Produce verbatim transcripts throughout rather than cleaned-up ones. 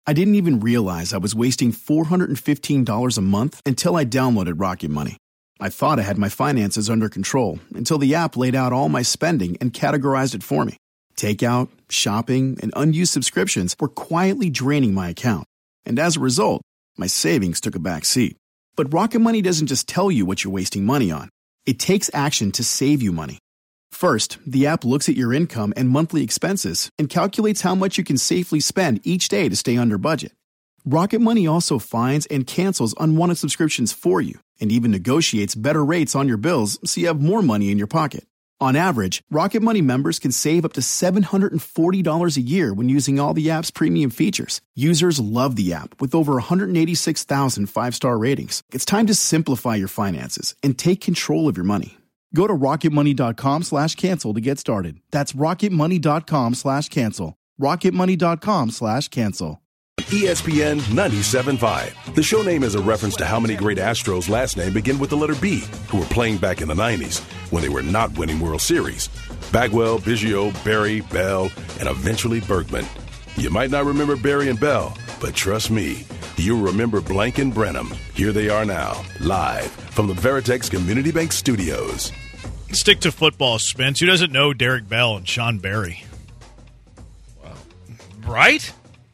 I didn't even realize I was wasting four hundred fifteen dollars a month until I downloaded Rocket Money. I thought I had my finances under control until the app laid out all my spending and categorized it for me. Takeout, shopping, and unused subscriptions were quietly draining my account. And as a result, my savings took a back seat. But Rocket Money doesn't just tell you what you're wasting money on. It takes action to save you money. First, the app looks at your income and monthly expenses and calculates how much you can safely spend each day to stay under budget. Rocket Money also finds and cancels unwanted subscriptions for you and even negotiates better rates on your bills so you have more money in your pocket. On average, Rocket Money members can save up to seven hundred forty dollars a year when using all the app's premium features. Users love the app with over one hundred eighty-six thousand five-star ratings. It's time to simplify your finances and take control of your money. Go to rocketmoney.com slash cancel to get started. That's rocketmoney.com slash cancel. rocketmoney.com slash cancel. E S P N ninety-seven point five. The show name is a reference to how many great Astros' last name begin with the letter B, who were playing back in the nineties when they were not winning World Series. Bagwell, Biggio, Barry, Bell, and eventually Bergman. You might not remember Barry and Bell, but trust me, you'll remember Blank and Brenham. Here they are now, live from the Veritex Community Bank Studios. Stick to football, Spence. Who doesn't know Derek Bell and Sean Barry? Wow. Right?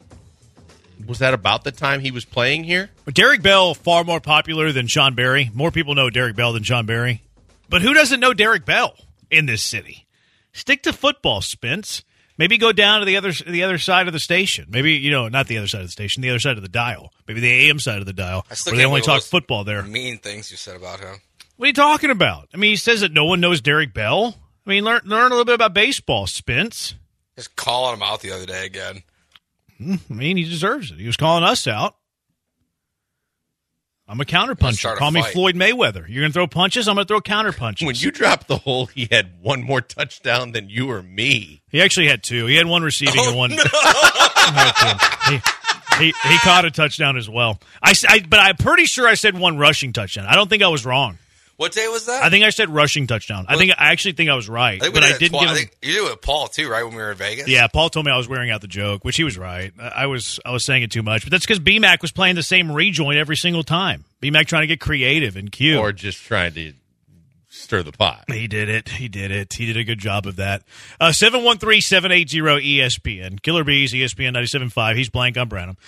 Was that about the time he was playing here? Derek Bell, far more popular than Sean Barry. More people know Derek Bell than Sean Barry. But who doesn't know Derek Bell in this city? Stick to football, Spence. Maybe go down to the other the other side of the station. Maybe, you know, not the other side of the station, the other side of the dial. Maybe the A M side of the dial, where they only talk football there. Mean things you said about him. What are you talking about? I mean, he says that no one knows Derek Bell. I mean, learn, learn a little bit about baseball, Spence. Just calling him out the other day again. I mean, he deserves it. He was calling us out. I'm a counterpuncher. Call me Floyd Mayweather. You're going to throw punches? I'm going to throw counterpunches. When you dropped the hole, he had one more touchdown than you or me. He actually had two. He had one receiving oh, and one. No. he, he, he caught a touchdown as well. I, I, but I'm pretty sure I said one rushing touchdown. I don't think I was wrong. What day was that? I think I said rushing touchdown. I think I actually think I was right, I but I didn't. Give him... I think you did it with Paul too, right? When we were in Vegas. Yeah, Paul told me I was wearing out the joke, which he was right. I was I was saying it too much, but that's because B-Mac was playing the same rejoin every single time. B-Mac trying to get creative and cute, or just trying to stir the pot. He did it. He did it. He did a good job of that. Uh, seven one three, seven eight zero, E S P N. Killer Bees, E S P N ninety-seven point five. He's blank. I'm Branham.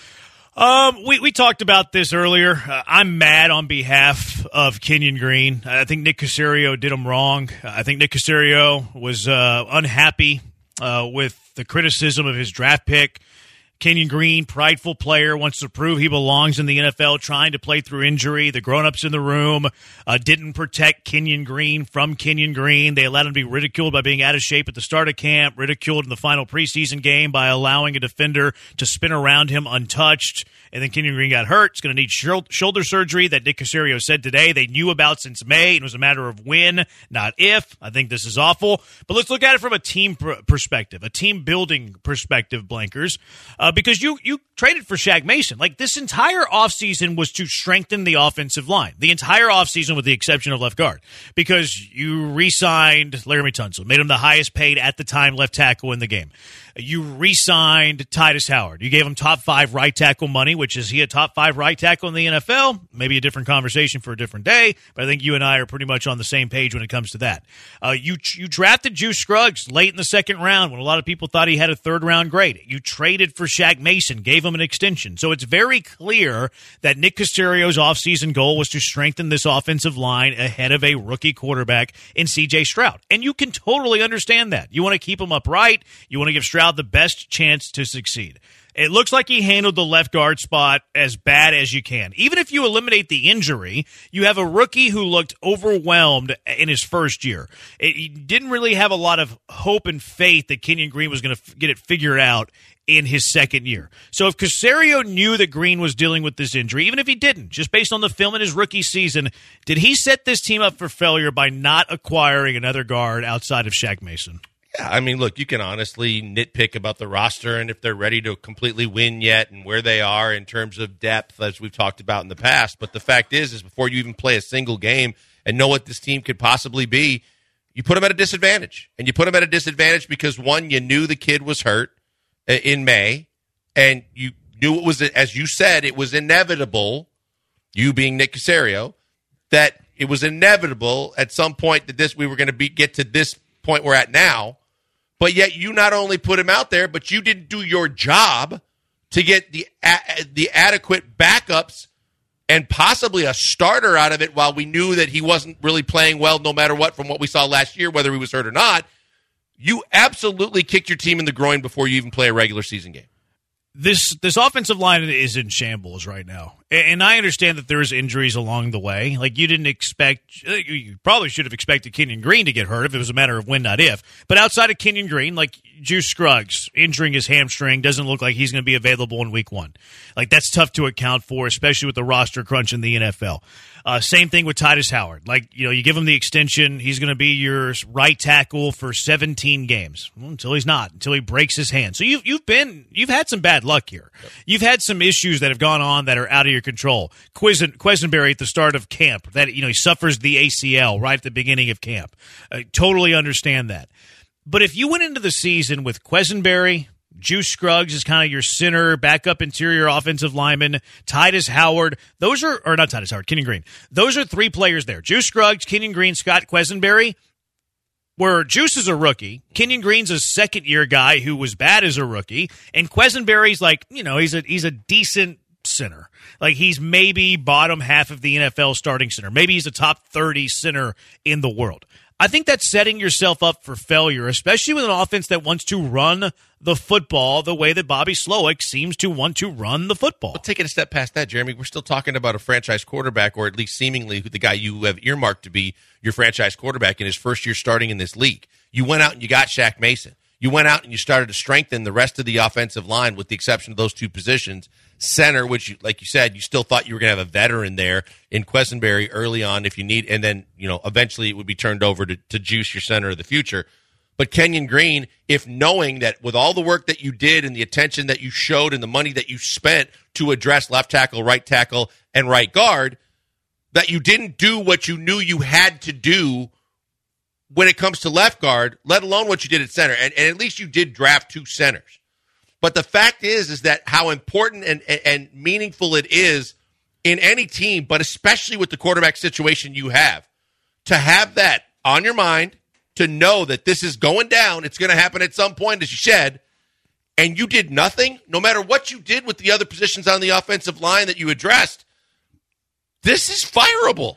Um, we, we talked about this earlier. Uh, I'm mad on behalf of Kenyon Green. I think Nick Caserio did him wrong. I think Nick Caserio was uh, unhappy uh, with the criticism of his draft pick. Kenyon Green, prideful player, wants to prove he belongs in the N F L, trying to play through injury. The grown-ups in the room uh, didn't protect Kenyon Green from Kenyon Green. They allowed him to be ridiculed by being out of shape at the start of camp, ridiculed in the final preseason game by allowing a defender to spin around him untouched. And then Kenyon Green got hurt. He's going to need shoulder surgery that Nick Caserio said today they knew about since May. It was a matter of when, not if. I think this is awful. But let's look at it from a team pr- perspective, a team-building perspective, Blankers. Uh, because you, you traded for Shaq Mason. Like, this entire offseason was to strengthen the offensive line. The entire offseason with the exception of left guard. Because you re-signed Laramie Tunsil, made him the highest paid at the time left tackle in the game. You re-signed Titus Howard. You gave him top five right tackle money, which is he a top five right tackle in the N F L? Maybe a different conversation for a different day, but I think you and I are pretty much on the same page when it comes to that. Uh, you you drafted Juice Scruggs late in the second round when a lot of people thought he had a third-round grade. You traded for Shaq Mason, gave him an extension. So it's very clear that Nick Caserio's offseason goal was to strengthen this offensive line ahead of a rookie quarterback in C J Stroud. And you can totally understand that. You want to keep him upright. You want to give Stroud the best chance to succeed. It looks like he handled the left guard spot as bad as you can. Even if you eliminate the injury, you have a rookie who looked overwhelmed in his first year. It, he didn't really have a lot of hope and faith that Kenyon Green was going to f- get it figured out in his second year. So if Caserio knew that Green was dealing with this injury, even if he didn't, just based on the film in his rookie season, did he set this team up for failure by not acquiring another guard outside of Shaq Mason? Yeah, I mean, look, you can honestly nitpick about the roster and if they're ready to completely win yet and where they are in terms of depth, as we've talked about in the past. But the fact is, is before you even play a single game and know what this team could possibly be, you put them at a disadvantage. And you put them at a disadvantage because, one, you knew the kid was hurt in May, and you knew it was, as you said, it was inevitable, you being Nick Caserio, that it was inevitable at some point that this we were going to be get to this point we're at now. But yet you not only put him out there, but you didn't do your job to get the a- the adequate backups and possibly a starter out of it while we knew that he wasn't really playing well no matter what from what we saw last year, whether he was hurt or not. You absolutely kicked your team in the groin before you even play a regular season game. This this offensive line is in shambles right now. And I understand that there's injuries along the way. Like, you didn't expect – you probably should have expected Kenyon Green to get hurt if it was a matter of when, not if. But outside of Kenyon Green, like, Juice Scruggs injuring his hamstring doesn't look like he's going to be available in week one. Like, that's tough to account for, especially with the roster crunch in the N F L. Uh, same thing with Titus Howard. Like, you know, you give him the extension, he's going to be your right tackle for seventeen games. Well, until he's not, until he breaks his hand. So you've, you've been – you've had some bad luck here. Yep. You've had some issues that have gone on that are out of your control. Quizen, Quisenberry at the start of camp, that, you know, he suffers the A C L right at the beginning of camp. I totally understand that. But if you went into the season with Quisenberry, Juice Scruggs is kind of your center, backup interior offensive lineman, Titus Howard, those are, or not Titus Howard, Kenyon Green. Those are three players there. Juice Scruggs, Kenyon Green, Scott Quisenberry. Where Juice is a rookie, Kenyon Green's a second-year guy who was bad as a rookie, and Quisenberry's like, you know, he's a he's a decent center. Like, he's maybe bottom half of the N F L starting center. Maybe he's a top thirty center in the world. I think that's setting yourself up for failure, especially with an offense that wants to run the football the way that Bobby Slowick seems to want to run the football. But taking a step past that, Jeremy, we're still talking about a franchise quarterback, or at least seemingly the guy you have earmarked to be your franchise quarterback in his first year starting in this league. You went out and you got Shaq Mason. You went out and you started to strengthen the rest of the offensive line with the exception of those two positions. Center, which, you, like you said, you still thought you were going to have a veteran there in Quisenberry early on if you need, and then, you know, eventually it would be turned over to, to Juice, your center of the future. But Kenyon Green, if knowing that with all the work that you did and the attention that you showed and the money that you spent to address left tackle, right tackle, and right guard, that you didn't do what you knew you had to do when it comes to left guard, let alone what you did at center. And, and at least you did draft two centers. But the fact is, is that how important and, and, and meaningful it is in any team, but especially with the quarterback situation you have, to have that on your mind, to know that this is going down, it's going to happen at some point, as you said, and you did nothing, no matter what you did with the other positions on the offensive line that you addressed, this is fireable.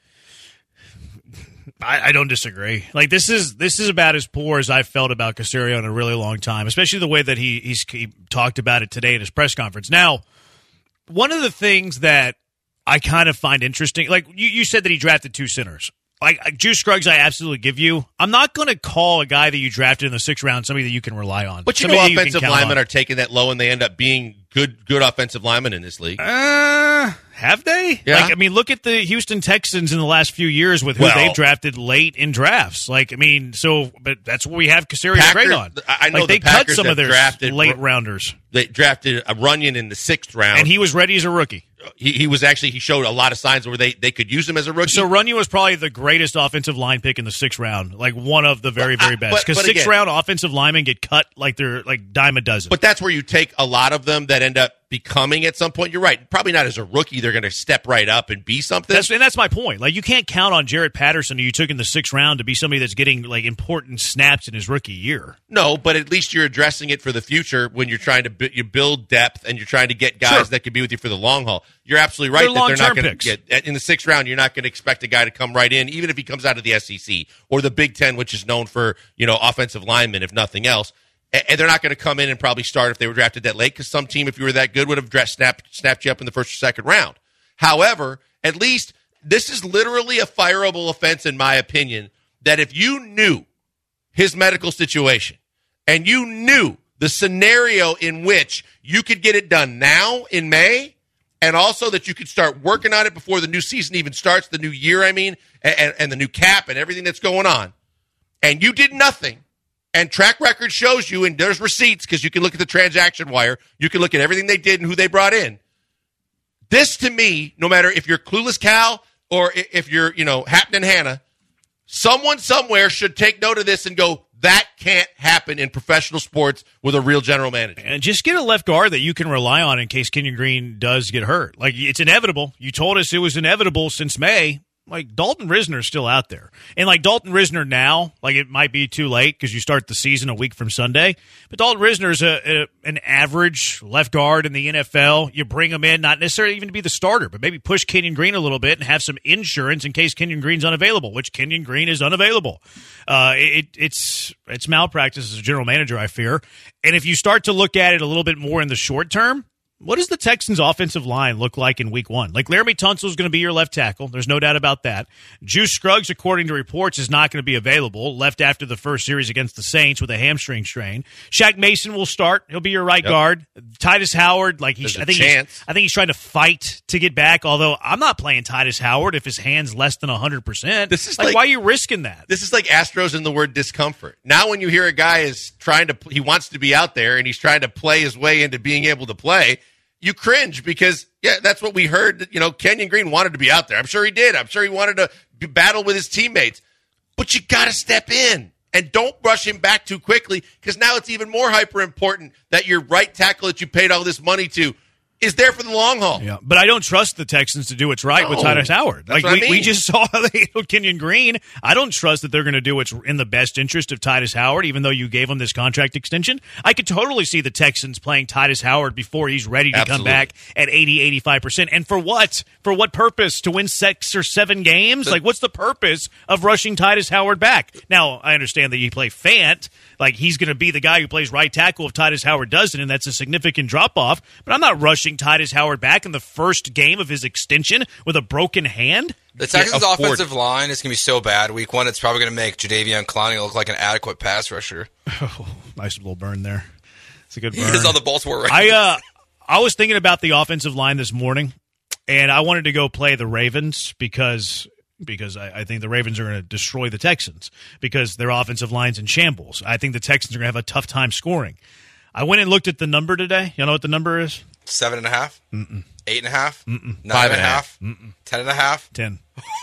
I, I don't disagree. Like, this is this is about as poor as I've felt about Caserio in a really long time, especially the way that he he's, he talked about it today at his press conference. Now, one of the things that I kind of find interesting, like you, you said that he drafted two centers. Like, Juice Scruggs, I absolutely give you. I'm not going to call a guy that you drafted in the sixth round somebody that you can rely on. But you know, offensive linemen are taking that low, and they end up being good, good offensive linemen in this league. Uh, have they? Yeah. Like, I mean, look at the Houston Texans in the last few years with who well, they've drafted late in drafts. Like, I mean, so, but that's what we have Caserio great on. I know like, the they Packers cut some of their drafted, late rounders. They drafted a Runyon in the sixth round, and he was ready as a rookie. He, he was actually, he showed a lot of signs where they, they could use him as a rookie. So Runyon was probably the greatest offensive line pick in the sixth round, like one of the very, very best. Because sixth again, round offensive linemen get cut like they're like dime a dozen. But that's where you take a lot of them that end up becoming at some point. You're right. Probably not as a rookie. They're going to step right up and be something. That's, and that's my point. Like, you can't count on Jarrett Patterson, who you took in the sixth round, to be somebody that's getting like important snaps in his rookie year. No, but at least you're addressing it for the future when you're trying to bu- you build depth and you're trying to get guys sure. that can be with you for the long haul. You're absolutely right. They're that they're not going to get in the sixth round. You're not going to expect a guy to come right in, even if he comes out of the S E C or the Big Ten, which is known for, you know, offensive linemen, if nothing else. And they're not going to come in and probably start if they were drafted that late, because some team, if you were that good, would have dressed, snapped, snapped you up in the first or second round. However, at least this is literally a fireable offense, in my opinion, that if you knew his medical situation and you knew the scenario in which you could get it done now in May, and also that you could start working on it before the new season even starts, the new year, I mean, and, and the new cap and everything that's going on, and you did nothing, and track record shows you, and there's receipts because you can look at the transaction wire, you can look at everything they did and who they brought in. This, to me, no matter if you're Clueless Cal or if you're, you know, Happening Hannah, someone somewhere should take note of this and go, That can't happen in professional sports with a real general manager. And just get a left guard that you can rely on in case Kenyon Green does get hurt. Like, it's inevitable. You told us it was inevitable since May. Like, Dalton Risner is still out there. And, like, Dalton Risner now, like, it might be too late because you start the season a week from Sunday. But Dalton Risner is a, a, an average left guard in the N F L. You bring him in, not necessarily even to be the starter, but maybe push Kenyon Green a little bit and have some insurance in case Kenyon Green's unavailable, which Kenyon Green is unavailable. Uh, it, it's it's malpractice as a general manager, I fear. And if you start to look at it a little bit more in the short term, what does the Texans' offensive line look like in week one? Like, Laramie Tunsil is going to be your left tackle. There's no doubt about that. Juice Scruggs, according to reports, is not going to be available. Left after the first series against the Saints with a hamstring strain. Shaq Mason will start. He'll be your right Yep. guard. Titus Howard, like he's, There's a I think chance. he's, I think he's trying to fight to get back. Although I'm not playing Titus Howard if his hand's less than one hundred percent. This is like, like- why are you risking that? This is like Astros in the word discomfort. Now when you hear a guy is trying to, he wants to be out there and he's trying to play his way into being able to play, you cringe because, yeah, that's what we heard. You know, Kenyon Green wanted to be out there. I'm sure he did. I'm sure he wanted to be, battle with his teammates. But you got to step in and don't rush him back too quickly because now it's even more hyper important that your right tackle that you paid all this money to is there for the long haul. Yeah, but I don't trust the Texans to do what's right No, with Titus Howard. that's Like what we, I mean. we just saw how they handled Kenyon Green. I don't trust that they're going to do what's in the best interest of Titus Howard, even though you gave him this contract extension. I could totally see the Texans playing Titus Howard before he's ready to Absolutely. come back at eighty, eighty-five percent. And for what? For what purpose? To win six or seven games? Like, what's the purpose of rushing Titus Howard back? Now, I understand that you play Fant. Like, he's going to be the guy who plays right tackle if Titus Howard doesn't, and that's a significant drop-off. But I'm not rushing Titus Howard back in the first game of his extension with a broken hand. The Texans' afford offensive line is going to be so bad week one, it's probably going to make Jadeveon Clowney look like an adequate pass rusher. Oh, nice little burn there. It's a good He burn. is on the Baltimore Ravens. I uh, I was thinking about the offensive line this morning, and I wanted to go play the Ravens because because I, I think the Ravens are going to destroy the Texans because their offensive line's in shambles. I think the Texans are going to have a tough time scoring. I went and looked at the number today. You know what the number is? Seven and a half? Mm-mm. Eight and a half? Mm-mm. Nine Five and a and a half? Mm-mm. Ten and a half? Ten.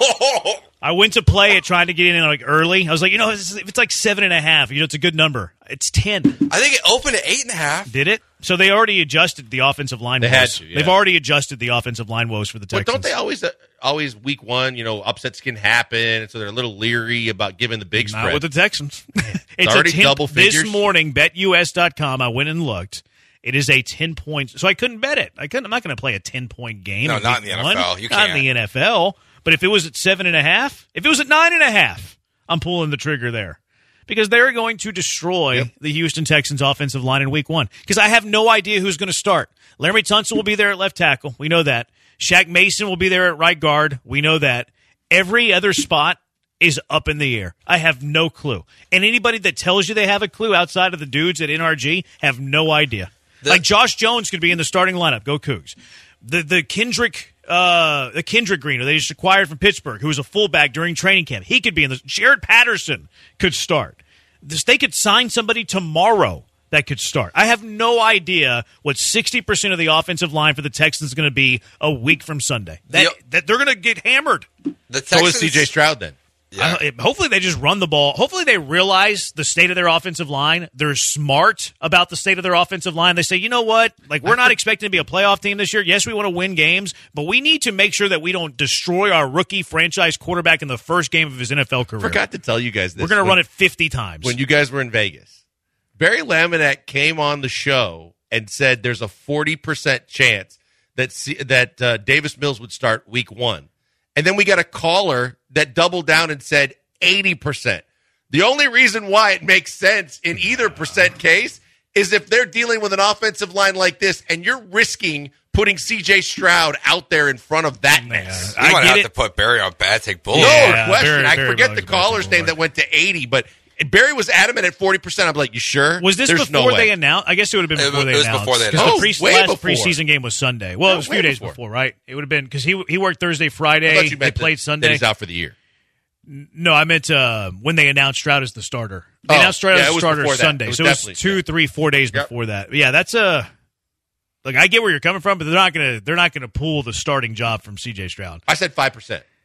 I went to play it trying to get in like early. I was like, you know, if it's like seven and a half, you know, it's a good number. It's ten. I think it opened at eight and a half. Did it? So they already adjusted the offensive line They woes. had to, yeah. They've already adjusted the offensive line woes for the But Texans. don't they always, uh, always week one, you know, upsets can happen, and so they're a little leery about giving the big Not spread. with the Texans. it's already a ten, double This figures. morning, bet U S dot com, I went and looked. It is a ten point. So I couldn't bet it. I couldn't. I'm not going to play a ten point game. No, in not week in the one. N F L. You not in can't. the N F L. But if it was at seven and a half, if it was at nine and a half, I'm pulling the trigger there. Because they're going to destroy Yep. the Houston Texans offensive line in week one. Because I have no idea who's going to start. Laramie Tunsil will be there at left tackle. We know that. Shaq Mason will be there at right guard. We know that. Every other spot is up in the air. I have no clue. And anybody that tells you they have a clue outside of the dudes at N R G have no idea. The- like Josh Jones could be in the starting lineup. Go Cougs. The the Kendrick uh, the Kendrick Green, who they just acquired from Pittsburgh, who was a fullback during training camp. He could be in the. Jared Patterson could start. This, they could sign somebody tomorrow that could start. I have no idea what sixty percent of the offensive line for the Texans is going to be a week from Sunday. That, Yep. that they're going to get hammered. The so Texans, is C J Stroud then. Yeah. I- hopefully they just run the ball. Hopefully they realize the state of their offensive line. They're smart about the state of their offensive line. They say, you know what? Like, we're not expecting to be a playoff team this year. Yes, we want to win games, but we need to make sure that we don't destroy our rookie franchise quarterback in the first game of his N F L career. Forgot to tell you guys this. We're going to when- run it fifty times. when you guys were in Vegas. Barry Laminette came on the show and said there's a forty percent chance that C- that uh, Davis Mills would start week one. And then we got a caller that doubled down and said eighty percent. The only reason why it makes sense in either percent case is if they're dealing with an offensive line like this and you're risking putting C J Stroud out there in front of that mess. You I might get have it. to put Barry on bad take bullet. No Yeah, question. very, I very forget much the a caller's basketball name that went to eighty, but Barry was adamant at forty percent. I'm like, you sure? Was this There's before no they way. announced? I guess it would have been It before was- they it was announced. before they 'Cause announced. the Oh, pre- way last before. preseason game was Sunday. Well, No, it was a way few days before. before, right? It would have been because he he worked Thursday, I Friday. thought you They meant played that, Sunday. that he's out for the year. No, I meant uh, when they announced Stroud as the starter. They Oh, announced Stroud yeah, as it the was starter before that. Sunday, It was so it was definitely- two, three, four days Yep. before that. Yeah, that's a. Look, I get where you're coming from, but they're not gonna they're not gonna pull the starting job from C J Stroud. I said five percent.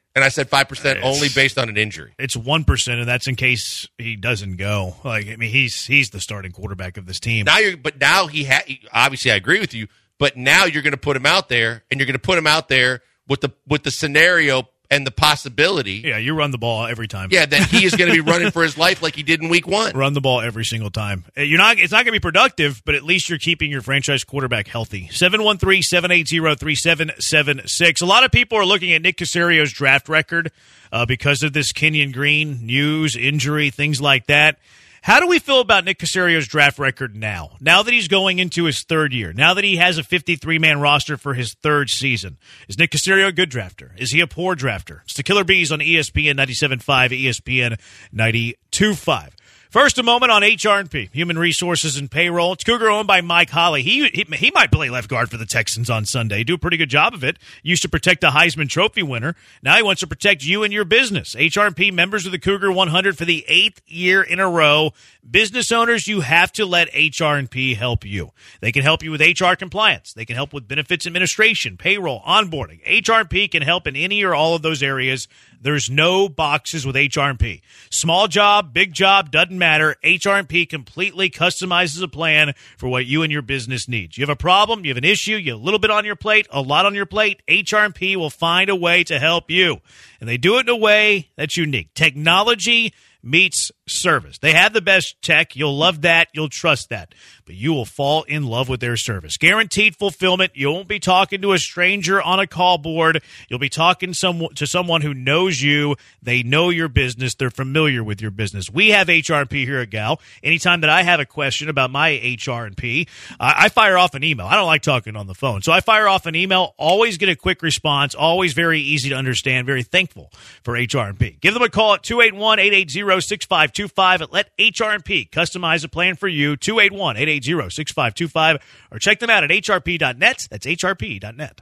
And I said five percent It's- only based on an injury. It's one percent, and that's in case he doesn't go. Like, I mean, he's he's the starting quarterback of this team. Now you're, but now he ha- obviously I agree with you, but now you're going to put him out there, and you're going to put him out there with the with the scenario and the possibility. Yeah, you run the ball every time. Yeah, that he is going to be running for his life like he did in week one. Run the ball every single time. Uh, You're not. It's not going to be productive, but at least you're keeping your franchise quarterback healthy. seven one three, seven eight zero, three seven seven six. A lot of people are looking at Nick Casario's draft record uh, because of this Kenyon Green news, injury, things like that. How do we feel about Nick Casario's draft record now? Now that he's going into his third year, now that he has a fifty-three man roster for his third season, is Nick Casario a good drafter? Is he a poor drafter? It's the Killer Bees on E S P N ninety-seven point five, E S P N ninety-two point five. First, a moment on H R and P, Human Resources and Payroll. It's Cougar owned by Mike Holly. He, he he might play left guard for the Texans on Sunday. Do a pretty good job of it. Used to protect a Heisman Trophy winner. Now he wants to protect you and your business. H R and P members of the Cougar one hundred for the eighth year in a row. Business owners, you have to let H R and P help you. They can help you with H R compliance. They can help with benefits administration, payroll, onboarding. H R and P can help in any or all of those areas. There's no boxes with H R and P. Small job, big job, doesn't matter. H R and P completely customizes a plan for what you and your business needs. You have a problem, you have an issue, you have a little bit on your plate, a lot on your plate, H R and P will find a way to help you. And they do it in a way that's unique. Technology meets service. They have the best tech. You'll love that. You'll trust that. But you will fall in love with their service. Guaranteed fulfillment. You won't be talking to a stranger on a call board. You'll be talking some, to someone who knows you. They know your business. They're familiar with your business. We have H R and P here at Gal. Anytime that I have a question about my H R and P, uh, I fire off an email. I don't like talking on the phone. So I fire off an email, always get a quick response, always very easy to understand, very thankful for H R and P. Give them a call at two eight one, eight eight zero, six five two five. Let H R and P customize a plan for you. two eight one, eight eight zero, six five two five. Or check them out at H R P dot net. That's H R P dot net.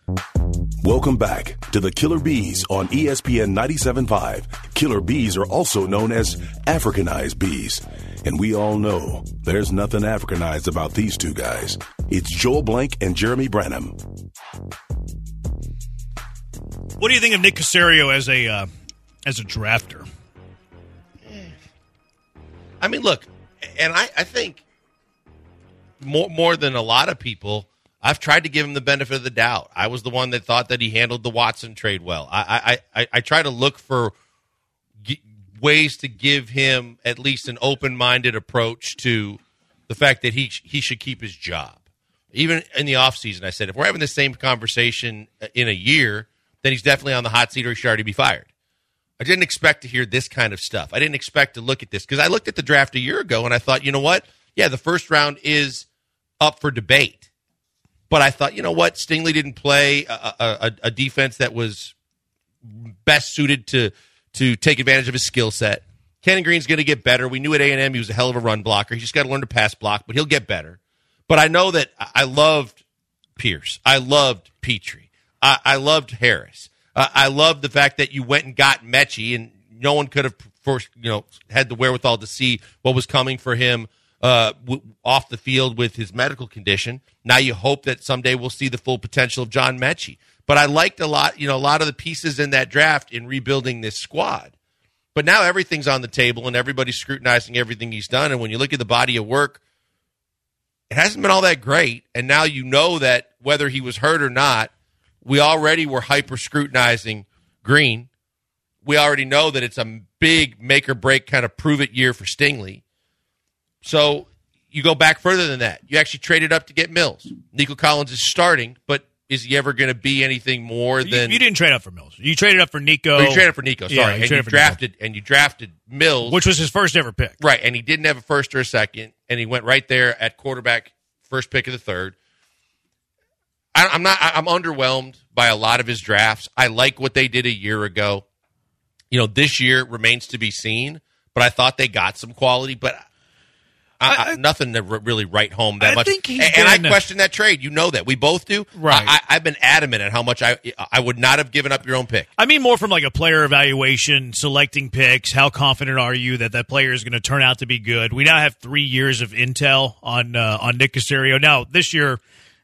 Welcome back to the Killer Bees on E S P N ninety-seven point five. Killer bees are also known as Africanized bees. And we all know there's nothing Africanized about these two guys. It's Joel Blank and Jeremy Branham. What do you think of Nick Casario as a uh, as a drafter? I mean, look, and I, I think more more than a lot of people, I've tried to give him the benefit of the doubt. I was the one that thought that he handled the Watson trade well. I I, I, I try to look for g- ways to give him at least an open-minded approach to the fact that he he should keep his job. Even in the offseason, I said, if we're having the same conversation in a year, then he's definitely on the hot seat or he should already be fired. I didn't expect to hear this kind of stuff. I didn't expect to look at this because I looked at the draft a year ago and I thought, you know what? Yeah, the first round is up for debate. But I thought, you know what? Stingley didn't play a, a, a defense that was best suited to to take advantage of his skill set. Kenyon Green's going to get better. We knew at A and M he was a hell of a run blocker. He's just got to learn to pass block, but he'll get better. But I know that I loved Pierce. I loved Petrie. I, I loved Harris. Uh, I love the fact that you went and got Mechie, and no one could have first, you know, had the wherewithal to see what was coming for him uh, w- off the field with his medical condition. Now you hope that someday we'll see the full potential of John Mechie. But I liked a lot, you know, a lot of the pieces in that draft in rebuilding this squad. But now everything's on the table, and everybody's scrutinizing everything he's done. And when you look at the body of work, it hasn't been all that great. And now you know that whether he was hurt or not, we already were hyper-scrutinizing Green. We already know that it's a big make-or-break kind of prove-it year for Stingley. So you go back further than that. You actually traded up to get Mills. Nico Collins is starting, but is he ever going to be anything more You, than... you didn't trade up for Mills. You traded up for Nico. Oh, you traded up for Nico, sorry. Yeah, you and, you traded for drafted, and you drafted Mills. Which was his first ever pick. Right, and he didn't have a first or a second, and he went right there at quarterback, first pick of the third. I, I'm not. I'm underwhelmed by a lot of his drafts. I like what they did a year ago. You know, this year remains to be seen, but I thought they got some quality, but I, I, nothing to r- really write home that I much. think he's and, and I been- question that trade. You know that. We both do. Right. I, I've been adamant at how much I I would not have given up your own pick. I mean more from like a player evaluation, selecting picks. How confident are you that that player is going to turn out to be good? We now have three years of intel on uh, on Nick Casario. Now, this year,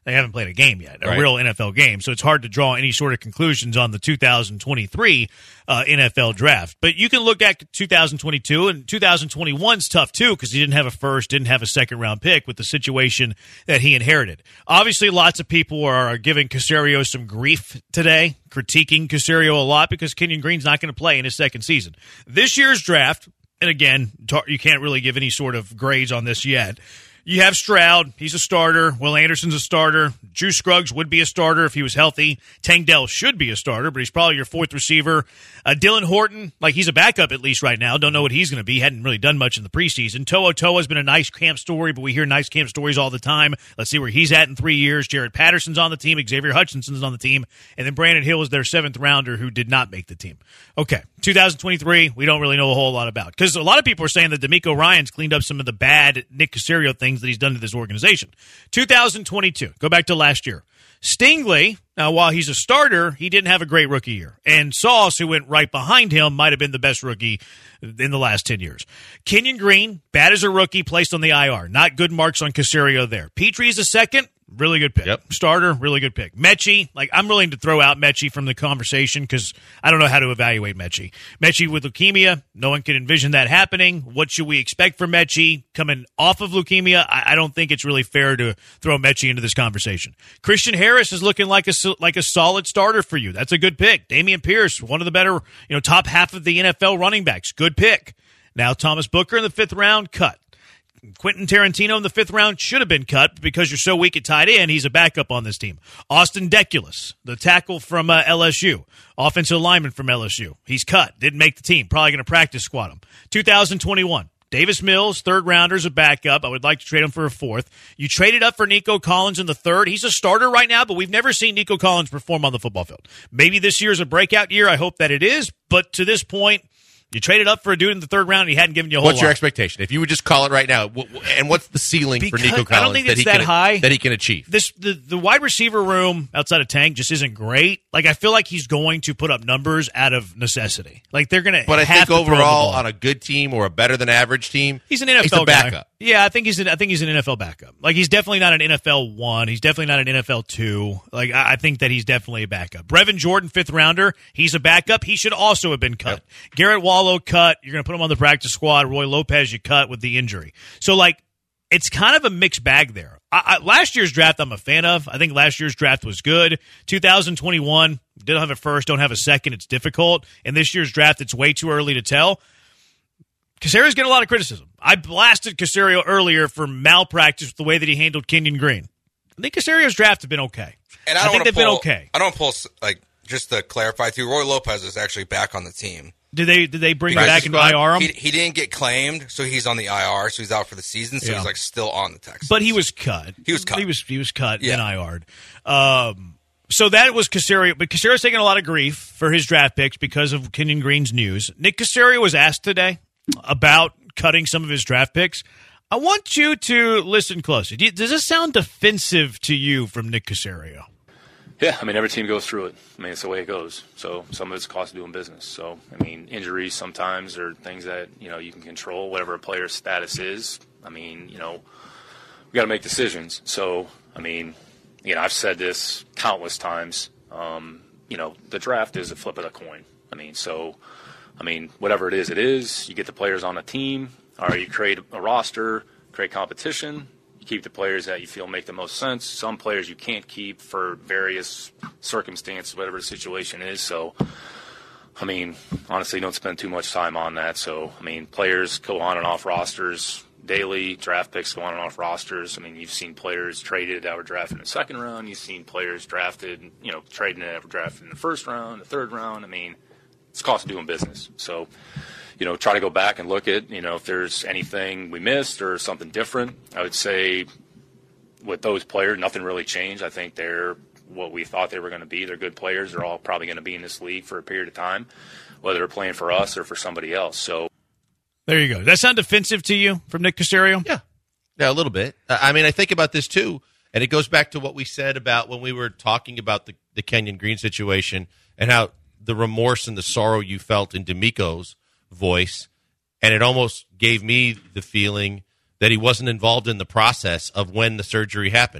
They haven't played a game yet, a Right. real N F L game. So it's hard to draw any sort of conclusions on the two thousand twenty-three uh, N F L draft. But you can look at two thousand twenty-two, and two thousand twenty-one's tough too because he didn't have a first, didn't have a second round pick with the situation that he inherited. Obviously, lots of people are giving Caserio some grief today, critiquing Caserio a lot because Kenyon Green's not going to play in his second season. This year's draft, and again, you can't really give any sort of grades on this yet. You have Stroud. He's a starter. Will Anderson's a starter. Drew Scruggs would be a starter if he was healthy. Tank Dell should be a starter, but he's probably your fourth receiver. Uh, Dylan Horton, like he's a backup at least right now. Don't know what he's going to be. Hadn't really done much in the preseason. To'o To'o's been a nice camp story, but we hear nice camp stories all the time. Let's see where he's at in three years. Jared Patterson's on the team. Xavier Hutchinson's on the team. And then Brandon Hill is their seventh rounder who did not make the team. Okay, two thousand twenty-three, we don't really know a whole lot about. Because a lot of people are saying that D'Amico Ryans cleaned up some of the bad Nick Caserio things that he's done to this organization. two thousand twenty-two, go back to last year. Stingley, now while he's a starter, he didn't have a great rookie year. And Sauce, who went right behind him, might have been the best rookie in the last ten years. Kenyon Green, bad as a rookie, placed on the I R. Not good marks on Caserio there. Petrie's a second. Really good pick. Yep. Starter, really good pick. Mechie, like I'm willing to throw out Mechie from the conversation because I don't know how to evaluate Mechie. Mechie with leukemia, no one can envision that happening. What should we expect from Mechie coming off of leukemia? I, I don't think it's really fair to throw Mechie into this conversation. Christian Harris is looking like a like a solid starter for you. That's a good pick. Dameon Pierce, one of the better, you know, top half of the N F L running backs. Good pick. Now Thomas Booker in the fifth round, cut. Quentin Tarantino in the fifth round should have been cut because you're so weak at tight end. He's a backup on this team. Austin Deculus, the tackle from uh, L S U, offensive lineman from L S U. He's cut. Didn't make the team. Probably going to practice squad him. two thousand twenty-one. Davis Mills, third rounder's a backup. I would like to trade him for a fourth. You traded up for Nico Collins in the third. He's a starter right now, but we've never seen Nico Collins perform on the football field. Maybe this year is a breakout year. I hope that it is. But to this point, you traded up for a dude in the third round, and he hadn't given you a whole What's lot. your expectation? If you would just call it right now, w- w- and what's the ceiling Because for Nico Collins I don't think that, it's he that can, high. that he can achieve? This the, the wide receiver room outside of Tank just isn't great. Like I feel like he's going to put up numbers out of necessity. Like they're going to. But I have think to throw the overall, ball. on a good team or a better than average team, He's an N F L he's a guy. backup. Yeah, I think he's an, I think he's an N F L backup. Like he's definitely not an N F L one. He's definitely not an N F L two. Like I, I think that he's definitely a backup. Brevin Jordan, fifth rounder. He's a backup. He should also have been cut. Yep. Garrett Wallow cut. You're going to put him on the practice squad. Roy Lopez you cut with the injury. So like it's kind of a mixed bag there. I, I, last year's draft I'm a fan of. I think last year's draft was good. two thousand twenty-one didn't have a first, don't have a second. It's difficult. And this year's draft, it's way too early to tell. Caserio's getting a lot of criticism. I blasted Caserio earlier for malpractice with the way that he handled Kenyon Green. I think Caserio's draft have been okay. And I, I don't think they've pull, been okay. I don't pull, like, just to clarify, too, Roy Lopez is actually back on the team. Did they did they bring him Right. back and I R him? He, he didn't get claimed, so he's on the I R, so he's out for the season, so Yeah. he's, like, still on the Texans. But he was cut. He was cut. He was he was cut Yeah. and I R'd. Um, so that was Caserio. But Caserio's taking a lot of grief for his draft picks because of Kenyon Green's news. Nick Caserio was asked today about cutting some of his draft picks. I want you to listen closely. Do you, does this sound defensive to you from Nick Caserio? Yeah, I mean, every team goes through it. I mean, it's the way it goes. So some of it's the cost of doing business. So, I mean, injuries sometimes are things that, you know, you can control, whatever a player's status is. I mean, you know, we got to make decisions. So, I mean, you know, I've said this countless times. Um, you know, the draft is a flip of a coin. I mean, so, I mean, whatever it is, it is. You get the players on a team, or you create a roster, create competition. Keep the players that you feel make the most sense. Some players you can't keep for various circumstances, whatever the situation is. So, I mean, honestly, don't spend too much time on that. So, I mean, players go on and off rosters daily. Draft picks go on and off rosters. I mean, you've seen players traded that were drafted in the second round. You've seen players drafted, you know, trading that were drafted in the first round, the third round. I mean, it's the cost of doing business. So, you know, try to go back and look at, you know, if there's anything we missed or something different. I would say with those players, nothing really changed. I think they're what we thought they were going to be. They're good players. They're all probably going to be in this league for a period of time, whether they're playing for us or for somebody else. So there you go. Does that sound defensive to you from Nick Caserio? Yeah. Yeah, a little bit. I mean, I think about this too, and it goes back to what we said about when we were talking about the, the Kenyon Green situation and how the remorse and the sorrow you felt in D'Amico's voice, and it almost gave me the feeling that he wasn't involved in the process of when the surgery happened.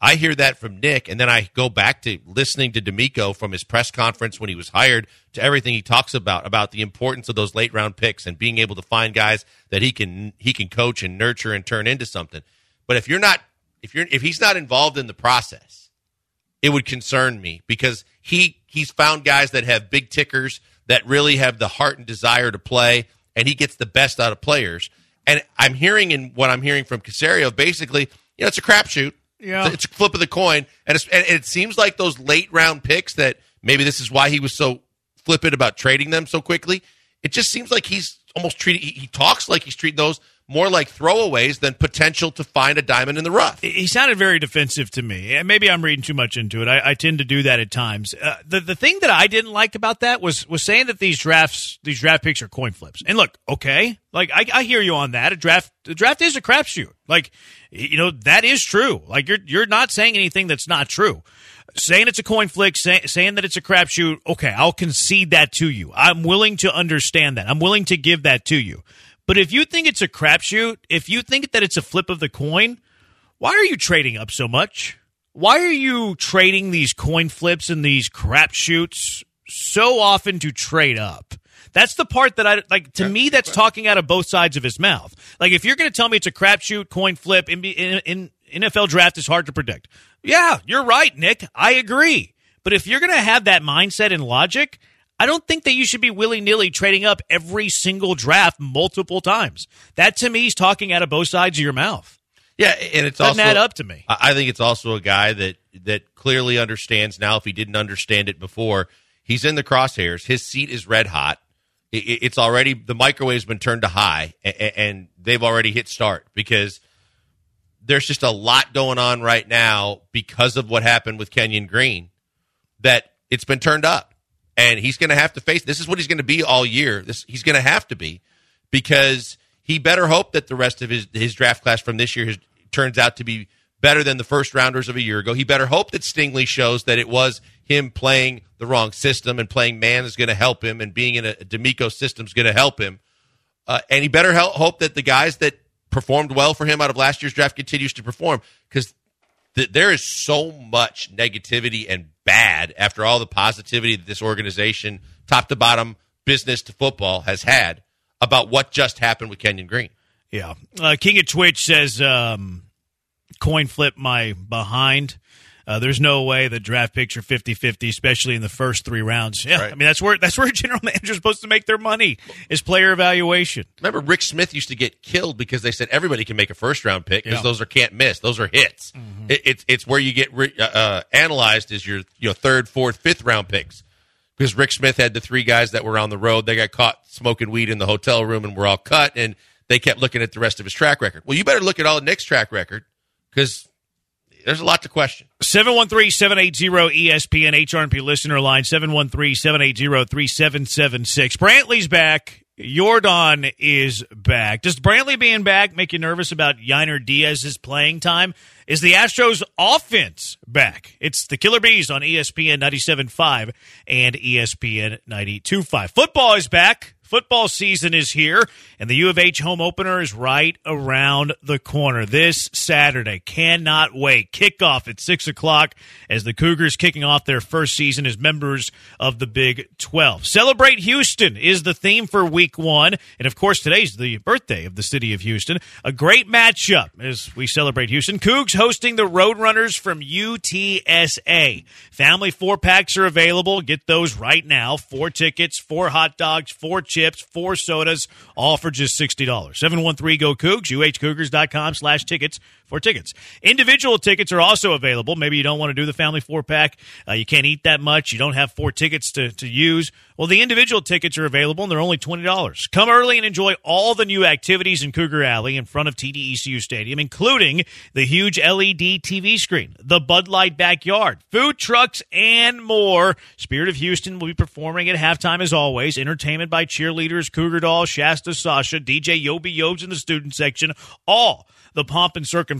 I hear that from Nick, and then I go back to listening to D'Amico from his press conference when he was hired to everything he talks about, about the importance of those late-round picks and being able to find guys that he can he can coach and nurture and turn into something. But if you're not, if you're if he's not involved in the process, it would concern me because he he's found guys that have big tickers that really have the heart and desire to play, and he gets the best out of players. And I'm hearing in what I'm hearing from Caserio, basically, you know, it's a crapshoot. Yeah. It's a flip of the coin. And, it's, and it seems like those late round picks that maybe this is why he was so flippant about trading them so quickly. It just seems like he's almost treating, he, he talks like he's treating those more like throwaways than potential to find a diamond in the rough. He sounded very defensive to me. And maybe I'm reading too much into it. I, I tend to do that at times. Uh, the the thing that I didn't like about that was was saying that these drafts these draft picks are coin flips. And look, okay, like I, I hear you on that. A draft the draft is a crapshoot. Like, you know, that is true. Like you're you're not saying anything that's not true. Saying it's a coin flick, say, saying that it's a crapshoot, okay, I'll concede that to you. I'm willing to understand that. I'm willing to give that to you. But if you think it's a crapshoot, if you think that it's a flip of the coin, why are you trading up so much? Why are you trading these coin flips and these crapshoots so often to trade up? That's the part that I like. To me, that's talking out of both sides of his mouth. Like if you're going to tell me it's a crapshoot, coin flip, in, in, in N F L draft is hard to predict. Yeah, you're right, Nick. I agree. But if you're going to have that mindset and logic, I don't think that you should be willy-nilly trading up every single draft multiple times. That, to me, is talking out of both sides of your mouth. Yeah, and it's Doesn't also add up to me. I think it's also a guy that that clearly understands now. If he didn't understand it before, he's in the crosshairs. His seat is red hot. It's already the microwave's been turned to high, and they've already hit start because there's just a lot going on right now because of what happened with Kenyon Green that it's been turned up. And he's going to have to face – this is what he's going to be all year. This He's going to have to be because he better hope that the rest of his, his draft class from this year has, turns out to be better than the first-rounders of a year ago. He better hope that Stingley shows that it was him playing the wrong system and playing man is going to help him and being in a, a D'Amico system is going to help him. Uh, and he better help, hope that the guys that performed well for him out of last year's draft continues to perform because th- there is so much negativity and bad after all the positivity that this organization, top to bottom, business to football, has had about what just happened with Kenyon Green. Yeah. Uh, King of Twitch says, um, coin flip my behind. Uh, there's no way the draft picks are fifty-fifty, especially in the first three rounds. Yeah, right. I mean, that's where that's where general managers are supposed to make their money is player evaluation. Remember, Rick Smith used to get killed because they said everybody can make a first-round pick because yeah. those are can't miss. Those are hits. Mm-hmm. It, it's it's where you get re, uh, analyzed as your you know, third, fourth, fifth-round picks because Rick Smith had the three guys that were on the road. They got caught smoking weed in the hotel room and were all cut, and they kept looking at the rest of his track record. Well, you better look at all of Nick's track record because there's a lot to question. seven one three, seven eight zero, E S P N, H R and P listener line, seven one three, seven eight zero, three seven seven six. Brantley's back. Jordan is back. Does Brantley being back make you nervous about Yainer Diaz's playing time? Is the Astros offense back? It's the Killer Bees on E S P N ninety-seven point five and E S P N ninety-two point five. Football is back. Football season is here, and the U of H home opener is right around the corner this Saturday. Cannot wait. Kickoff at six o'clock as the Cougars kicking off their first season as members of the Big twelve. Celebrate Houston is the theme for week one, and of course today's the birthday of the city of Houston. A great matchup as we celebrate Houston. Cougs hosting the Roadrunners from U T S A. Family four-packs are available. Get those right now. Four tickets, four hot dogs, four chips. Four sodas, all for just sixty dollars. seven one three, go Cougs, U H Cougars dot com slash tickets for tickets. Individual tickets are also available. Maybe you don't want to do the family four-pack. Uh, you can't eat that much. You don't have four tickets to, to use. Well, the individual tickets are available, and they're only twenty dollars. Come early and enjoy all the new activities in Cougar Alley in front of T D E C U Stadium, including the huge L E D T V screen, the Bud Light backyard, food trucks, and more. Spirit of Houston will be performing at halftime as always. Entertainment by cheerleaders, Cougar Doll, Shasta Sasha, D J Yobi Yobes in the student section. All the pomp and circumstance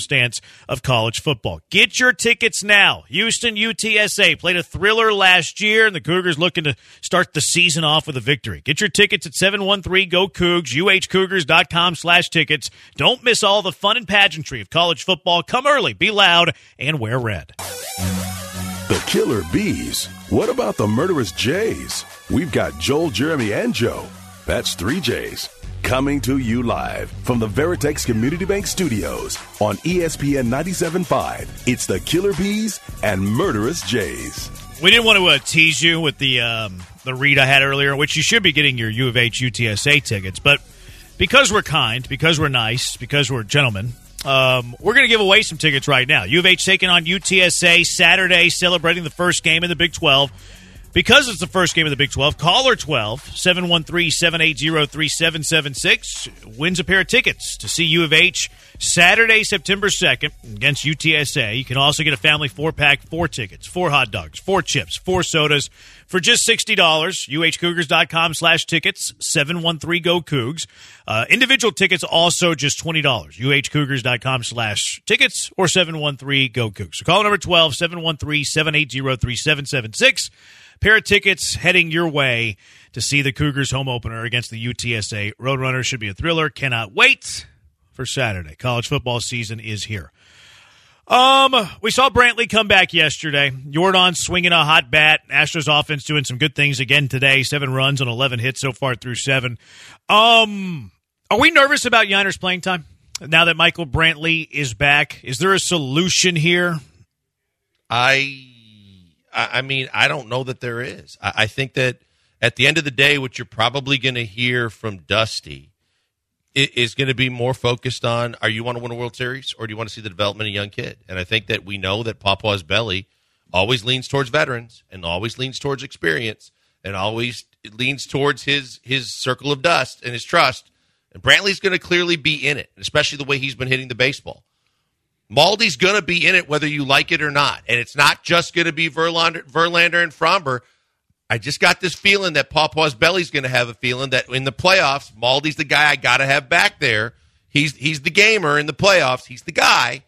circumstance of college football. Get your tickets now. Houston U T S A played a thriller last year, and the Cougars looking to start the season off with a victory. Get your tickets at seven one three go cougs, u h cougars dot com slash tickets. Don't miss all the fun and pageantry of college football. Come early, be loud, and wear red. The Killer Bees. What about the Murderous Jays? We've got Joel, Jeremy, and Joe. That's three J's. Coming to you live from the Veritex Community Bank Studios on E S P N ninety-seven point five. It's the Killer Bees and Murderous Jays. We didn't want to uh, tease you with the um, the read I had earlier, which you should be getting your U of H U T S A tickets. But because we're kind, because we're nice, because we're gentlemen, um, we're going to give away some tickets right now. U of H taking on U T S A Saturday, celebrating the first game in the Big twelve. Because it's the first game of the Big twelve, caller twelve, seven one three, seven eight zero, three seven seven six, wins a pair of tickets to see U of H Saturday, September second against U T S A. You can also get a family four-pack, four tickets, four hot dogs, four chips, four sodas for just sixty dollars. u h cougars dot com slash tickets, seven one three go cougs. Uh, individual tickets also just twenty dollars. u h cougars dot com slash tickets or seven one three go cougs. So call number twelve, seven one three, seven eight zero, three seven seven six. Pair of tickets heading your way to see the Cougars home opener against the U T S A Roadrunners. Should be a thriller. Cannot wait for Saturday. College football season is here. Um, we saw Brantley come back yesterday. Jordan swinging a hot bat. Astros offense doing some good things again today. Seven runs on eleven hits so far through seven. Um, are we nervous about Yiner's playing time now that Michael Brantley is back? Is there a solution here? I... I mean, I don't know that there is. I think that at the end of the day, what you're probably going to hear from Dusty is going to be more focused on, are you want to win a World Series or do you want to see the development of a young kid? And I think that we know that Papa's belly always leans towards veterans and always leans towards experience and always leans towards his, his circle of dust and his trust. And Brantley's going to clearly be in it, especially the way he's been hitting the baseball. Maldy's going to be in it whether you like it or not. And it's not just going to be Verlander, Verlander and Fromber. I just got this feeling that Papa's belly's going to have a feeling that in the playoffs, Maldy's the guy I got to have back there. He's he's the gamer in the playoffs. He's the guy.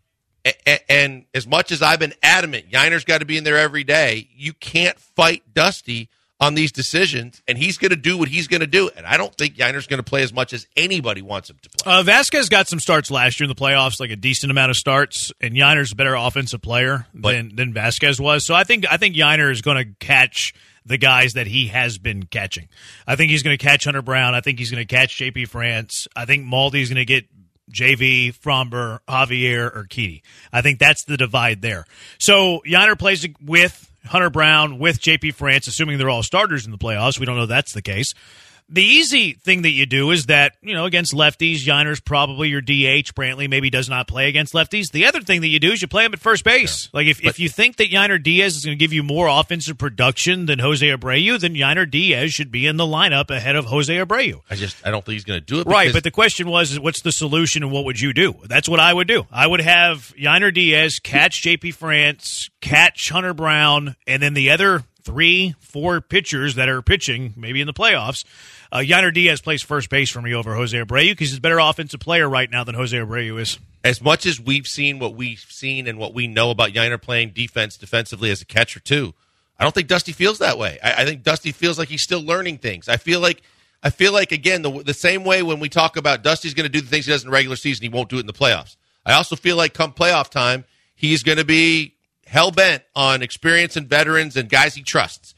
And, and as much as I've been adamant, Yiner's got to be in there every day, you can't fight Dusty on these decisions, and he's going to do what he's going to do. And I don't think Yiner's going to play as much as anybody wants him to play. Uh, Vasquez got some starts last year in the playoffs, like a decent amount of starts, and Yiner's a better offensive player but, than, than Vasquez was. So I think I think Yiner is going to catch the guys that he has been catching. I think he's going to catch Hunter Brown. I think he's going to catch J P France. I think Maldy's going to get J V, Fromber, Javier, or Keedy. I think that's the divide there. So Yiner plays with Hunter Brown, with J P France, assuming they're all starters in the playoffs. We don't know that's the case. The easy thing that you do is that, you know, against lefties, Yiner's probably your D H. Brantley maybe does not play against lefties. The other thing that you do is you play him at first base. Sure. Like, if, if you think that Yiner Diaz is going to give you more offensive production than Jose Abreu, then Yiner Diaz should be in the lineup ahead of Jose Abreu. I just, I don't think he's going to do it. Right, but the question was, what's the solution and what would you do? That's what I would do. I would have Yiner Diaz catch J P France, catch Hunter Brown, and then the other three, four pitchers that are pitching, maybe in the playoffs, uh, Yiner Diaz plays first base for me over Jose Abreu because he's a better offensive player right now than Jose Abreu is. As much as we've seen what we've seen and what we know about Yiner playing defense defensively as a catcher too, I don't think Dusty feels that way. I, I think Dusty feels like he's still learning things. I feel like, I feel like again, the, the same way when we talk about Dusty's going to do the things he does in the regular season, he won't do it in the playoffs. I also feel like come playoff time, he's going to be hell-bent on experience and veterans and guys he trusts.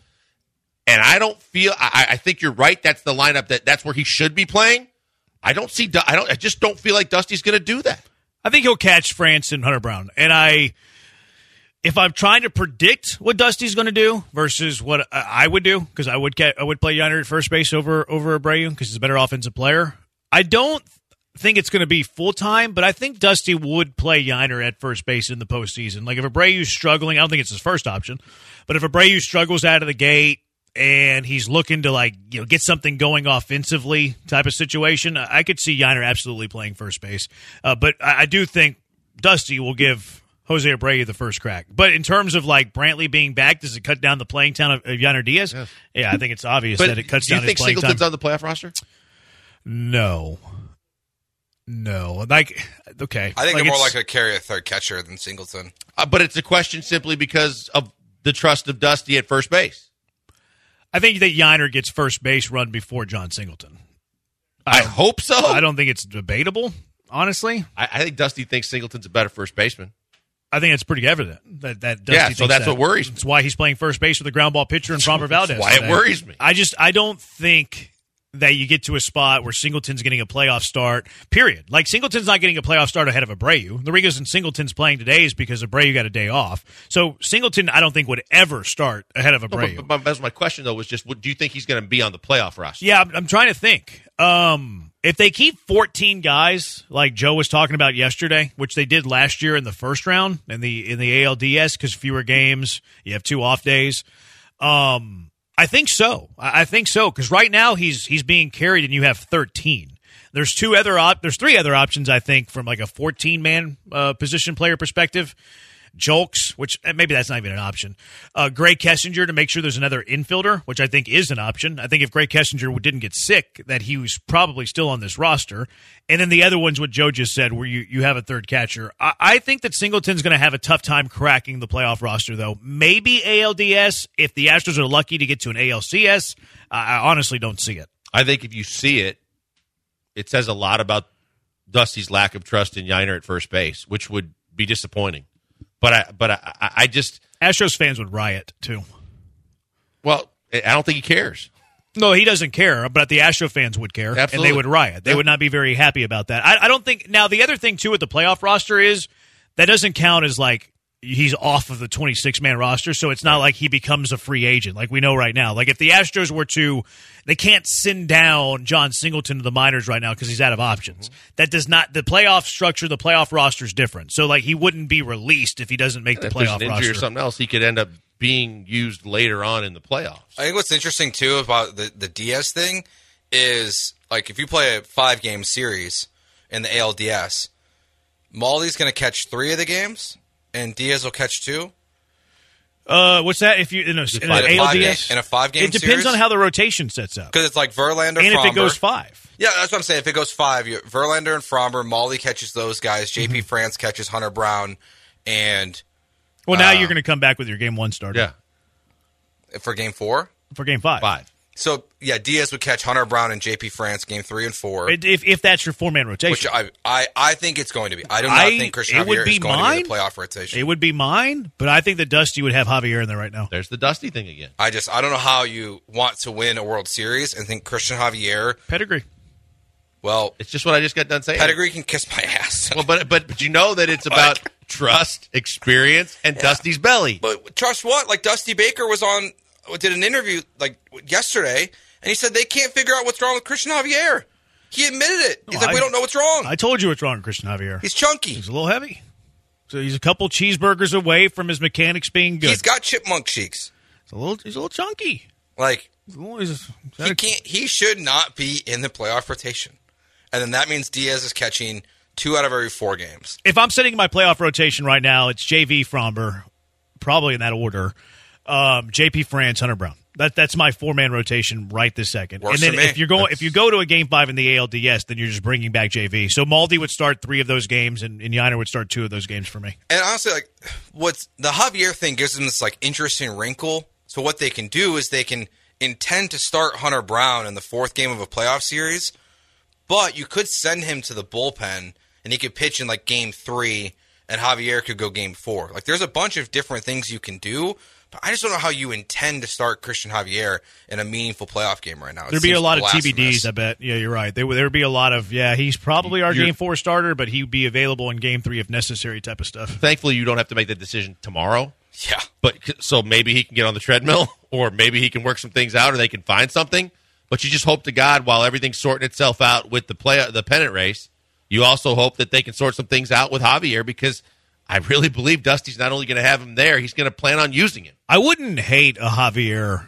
And I don't feel I, I think you're right. That's the lineup that that's where he should be playing. I don't see I don't I just don't feel like Dusty's going to do that. I think he'll catch France and Hunter Brown. And I if I'm trying to predict what Dusty's going to do versus what I would do, because I would get, I would play Yiner at first base over over Abreu because he's a better offensive player. I don't think it's going to be full-time, but I think Dusty would play Yiner at first base in the postseason. Like if Abreu's struggling, I don't think it's his first option, but if Abreu struggles out of the gate and he's looking to like you know get something going offensively type of situation, I could see Yiner absolutely playing first base. Uh, but I, I do think Dusty will give Jose Abreu the first crack. But in terms of like Brantley being back, does it cut down the playing time of, of Yiner Diaz? Yes. Yeah, I think it's obvious but that it cuts down his playing time. Do you think Singleton's on the playoff roster? No. No, like okay. I think like they're more it's- likely to carry a third catcher than Singleton. Uh, but it's a question simply because of the trust of Dusty at first base. I think that Yiner gets first base run before John Singleton. I, I hope so. I don't think it's debatable, honestly. I, I think Dusty thinks Singleton's a better first baseman. I think it's pretty evident that that Dusty Yeah, so thinks that's that. what worries me. That's why he's playing first base with a ground ball pitcher and Framber Valdez. That's why it today. worries me. I just I don't think that you get to a spot where Singleton's getting a playoff start, period. Like, Singleton's not getting a playoff start ahead of Abreu. The reason Singleton's playing today is because Abreu got a day off. So Singleton, I don't think, would ever start ahead of Abreu. No, but, but, but my question, though, was just, what, do you think he's going to be on the playoff roster? Yeah, I'm, I'm trying to think. Um, if they keep fourteen guys, like Joe was talking about yesterday, which they did last year in the first round in the in the A L D S, because fewer games, you have two off days. Um, I think so. I, I think so, because right now he's he's being carried, and you have thirteen. There's two other op- There's three other options, I think, from like a fourteen man uh, position player perspective. Jolks, which maybe that's not even an option. Uh, Gray Kessinger to make sure there's another infielder, which I think is an option. I think if Gray Kessinger didn't get sick, that he was probably still on this roster. And then the other one's what Joe just said, where you, you have a third catcher. I, I think that Singleton's going to have a tough time cracking the playoff roster, though. Maybe A L D S. If the Astros are lucky to get to an A L C S, I, I honestly don't see it. I think if you see it, it says a lot about Dusty's lack of trust in Yiner at first base, which would be disappointing. But I, but I, I just Astros fans would riot too. Well, I don't think he cares. No, he doesn't care, but the Astro fans would care, Absolutely. and they would riot. They Yeah. would not be very happy about that. I, I don't think. Now, the other thing too with the playoff roster is that doesn't count as like he's off of the twenty-six man roster, so it's not like he becomes a free agent like we know right now. Like if the Astros were to, they can't send down John Singleton to the minors right now because he's out of options. Mm-hmm. That does not, the playoff structure, the playoff roster is different. So like he wouldn't be released if he doesn't make And the if there's playoff an injury roster. or something else, he could end up being used later on in the playoffs. I think what's interesting too about the the Diaz thing is, like, if you play a five game series in the A L D S, Maldy's going to catch three of the games, and Diaz will catch two. Uh, what's that? If you in, a, in five- an A L D S in a five-game it depends series? on how the rotation sets up, Because it's like Verlander, and Fromber. if it goes five. Yeah, that's what I'm saying. If it goes five, you, Verlander and Fromber, Maldy catches those guys, J P Mm-hmm. France catches Hunter Brown, and Well, now Uh, you're going to come back with your game one starter. Yeah, for game four. For game five. five. So, yeah, Diaz would catch Hunter Brown and J P France game three and four, If, if that's your four man rotation. which I, I I think it's going to be. I do not I- think Christian it would Javier be is going to mine. be in the playoff rotation. It would be mine, but I think that Dusty would have Javier in there right now. There's the Dusty thing again. I just I don't know how you want to win a World Series and think Christian Javier. Pedigree. Well, It's just what I just got done saying. pedigree can kiss my ass. Well, but but but you know that it's about trust, experience, and Dusty's belly. But trust what? Like Dusty Baker was on, did an interview like yesterday, and he said they can't figure out what's wrong with Christian Javier. He admitted it. He's No, like, I- we don't know what's wrong. I told you what's wrong with Christian Javier. He's chunky. He's a little heavy. So he's a couple cheeseburgers away from his mechanics being good. He's got chipmunk cheeks. He's a little, he's a little chunky. Like He's a little, he's a- he can't. He should not be in the playoff rotation. And then that means Diaz is catching two out of every four games. If I'm sitting in my playoff rotation right now, it's J V Fromber, probably in that order. Um, J P France, Hunter Brown. That that's my four man rotation right this second. Works and then for me. if you're going, That's- if you go to a game five in the A L D S, then you're just bringing back J V. So Maldy would start three of those games, and, and Yiner would start two of those games for me. And honestly, like what's the Javier thing gives them this like interesting wrinkle. So what they can do is they can intend to start Hunter Brown in the fourth game of a playoff series, but you could send him to the bullpen and he could pitch in like game three, and Javier could go game four. Like there's a bunch of different things you can do. But I just don't know how you intend to start Christian Javier in a meaningful playoff game right now. It There'd be a seems lot of T B blasphemous. Ds, I bet. Yeah, you're right. There would there'd be a lot of yeah. He's probably our You're- game four starter, but he'd be available in game three if necessary, type of stuff. Thankfully, you don't have to make that decision tomorrow. Yeah. But so maybe he can get on the treadmill, or maybe he can work some things out, or they can find something. But you just hope to God, while everything's sorting itself out with the play, the pennant race, you also hope that they can sort some things out with Javier, because I really believe Dusty's not only going to have him there, he's going to plan on using him. I wouldn't hate a Javier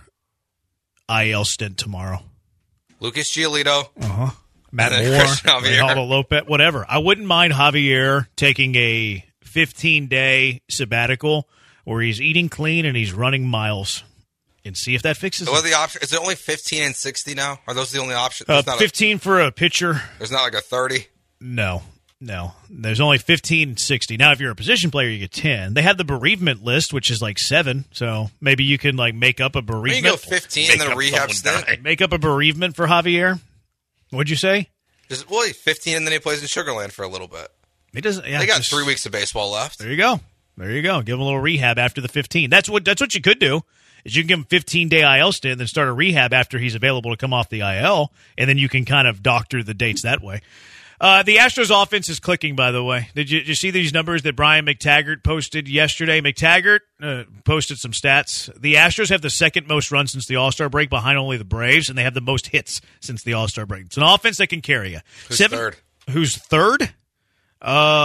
I L stint tomorrow. Lucas Giolito. Matt And then Moore, Christian Javier. Reynaldo Lopez, whatever. I wouldn't mind Javier taking a fifteen-day sabbatical where he's eating clean and he's running miles and see if that fixes What are it. the options? Is it only fifteen and sixty now? Are those the only options? Uh, There's, not a, fifteen for a pitcher. there's not like a thirty. No. No. There's only fifteen and sixty. Now, if you're a position player, you get ten. They have the bereavement list, which is like seven. So maybe you can like make up a bereavement. You go fifteen and then a rehab stint. Make up a bereavement for Javier. What'd you say? Just, well, he's fifteen and then he plays in Sugarland for a little bit. He doesn't. Yeah, they got just, three weeks of baseball left. There you go. There you go. Give him a little rehab after the fifteen. That's what that's what you could do. Is you can give him fifteen day I L stint, then start a rehab after he's available to come off the I L, and then you can kind of doctor the dates that way. Uh, the Astros offense is clicking, by the way. Did you, did you see these numbers that Brian McTaggart posted yesterday? McTaggart uh, posted some stats. The Astros have the second most runs since the All-Star break, behind only the Braves, and they have the most hits since the All-Star break. It's an offense that can carry you. Who's Seven, third? Who's third? Uh,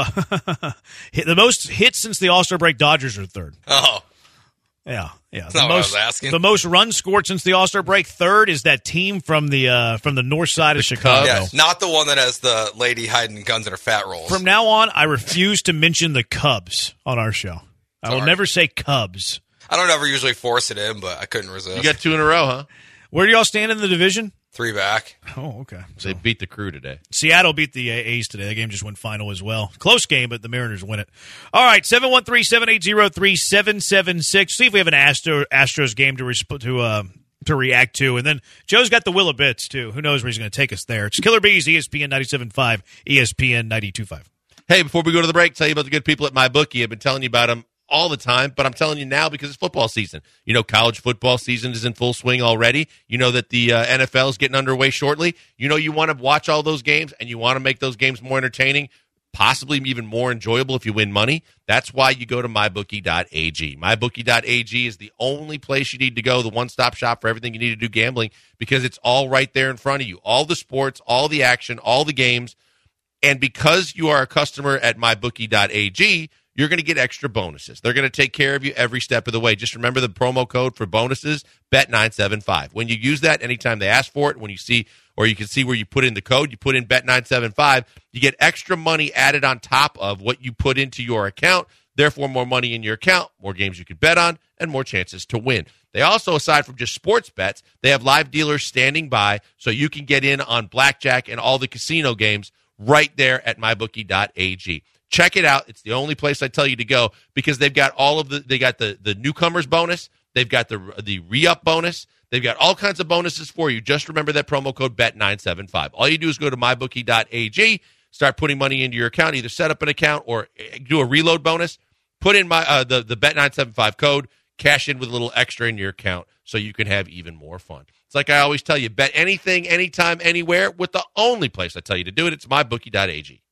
the most hits since the All-Star break, Dodgers are third. Oh. Yeah, yeah. That's the not most, what I was asking. The most runs scored since the All-Star break, third, is that team from the uh, from the north side of Chicago. Yes, not the one that has the lady hiding guns in her fat rolls. From now on, I refuse to mention the Cubs on our show. I will Sorry. never say Cubs. I don't ever usually force it in, but I couldn't resist. You got two in a row, huh? Where do y'all stand in the division? Three back. Oh, okay. They beat the Crew today. Seattle beat the A's today. That game just went final as well. Close game, but the Mariners win it. All right, seven one three, seven eight zero, three seven seven six. See if we have an Astro, Astros game to resp- to uh, to react to. And then Joe's got the Will of Bits, too. Who knows where he's going to take us there. It's Killer Bees, E S P N ninety-seven point five, E S P N ninety-two point five. Hey, before we go to the break, tell you about the good people at MyBookie. I've been telling you about them all the time, but I'm telling you now because it's football season. You know, college football season is in full swing already. You know that the uh, N F L is getting underway shortly. You know you want to watch all those games, and you want to make those games more entertaining, possibly even more enjoyable if you win money. That's why you go to my bookie dot a g. my bookie dot a g is the only place you need to go, the one-stop shop for everything you need to do gambling, because it's all right there in front of you. All the sports, all the action, all the games. And because you are a customer at my bookie dot a g, you're going to get extra bonuses. They're going to take care of you every step of the way. Just remember the promo code for bonuses, B E T nine seven five. When you use that, anytime they ask for it, when you see, or you can see where you put in the code, you put in B E T nine seven five, you get extra money added on top of what you put into your account. Therefore, more money in your account, more games you could bet on, and more chances to win. They also, aside from just sports bets, they have live dealers standing by so you can get in on blackjack and all the casino games right there at my bookie dot a g. Check it out. It's the only place I tell you to go because they've got all of the they got the, the newcomers bonus, they've got the the re-up bonus, they've got all kinds of bonuses for you. Just remember that promo code B E T nine seven five. All you do is go to my bookie dot a g, start putting money into your account, either set up an account or do a reload bonus, put in my uh, the, the B E T nine seven five code, cash in with a little extra in your account so you can have even more fun. It's like I always tell you, bet anything, anytime, anywhere with the only place I tell you to do it. It's my bookie dot a g.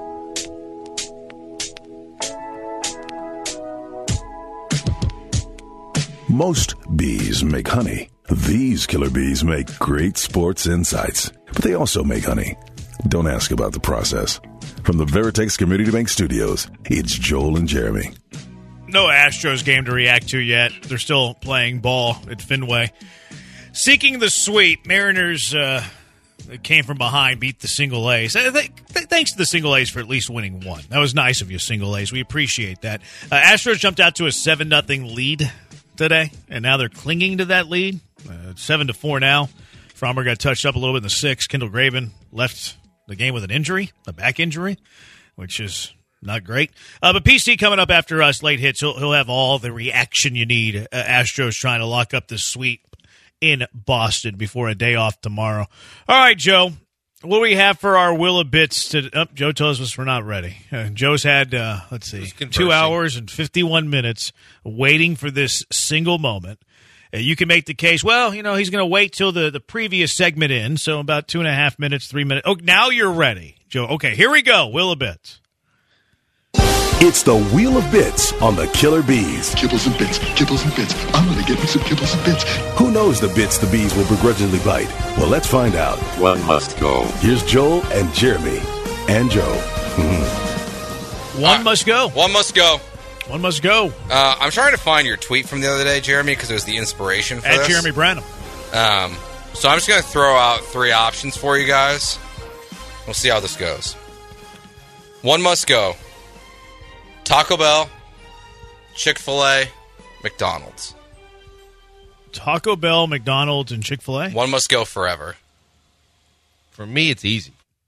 Most bees make honey. These killer bees make great sports insights, but they also make honey. Don't ask about the process. From the Veritex Community Bank Studios, it's Joel and Jeremy. No Astros game to react to yet. They're still playing ball at Fenway. Seeking the sweep, Mariners uh, came from behind, beat the single A's. Th- th- thanks to the single A's for at least winning one. That was nice of you, single A's. We appreciate that. Uh, Astros jumped out to a seven nothing lead today, and now they're clinging to that lead. Uh, seven to four now. Frommer got touched up a little bit in the sixth. Kendall Graven left the game with an injury, a back injury, which is not great. Uh, but P C coming up after us, late hits. He'll, he'll have all the reaction you need. Uh, Astros trying to lock up the sweep in Boston before a day off tomorrow. All right, Joe. What do we have for our Will of Bits? To, oh, Joe tells us we're not ready. Uh, Joe's had, uh, let's see, two hours and fifty-one minutes waiting for this single moment. Uh, you can make the case, well, you know, he's going to wait till the, the previous segment ends, so about two and a half minutes, three minutes. Oh, now you're ready, Joe. Okay, here we go. Will of Bits. It's the Wheel of Bits on the Killer Bees. Kibbles and bits, kibbles and bits. I'm going to get me some kibbles and bits. Who knows the bits the bees will begrudgingly bite? Well, let's find out. One must go. Here's Joel and Jeremy. And Joe. One uh, must go. One must go. One must go. Uh, I'm trying to find your tweet from the other day, Jeremy, because it was the inspiration for At this. Jeremy Branham. Um, so I'm just going to throw out three options for you guys. We'll see how this goes. One must go. Taco Bell, Chick-fil-A, McDonald's. Taco Bell, McDonald's, and Chick-fil-A? One must go forever. For me, it's easy.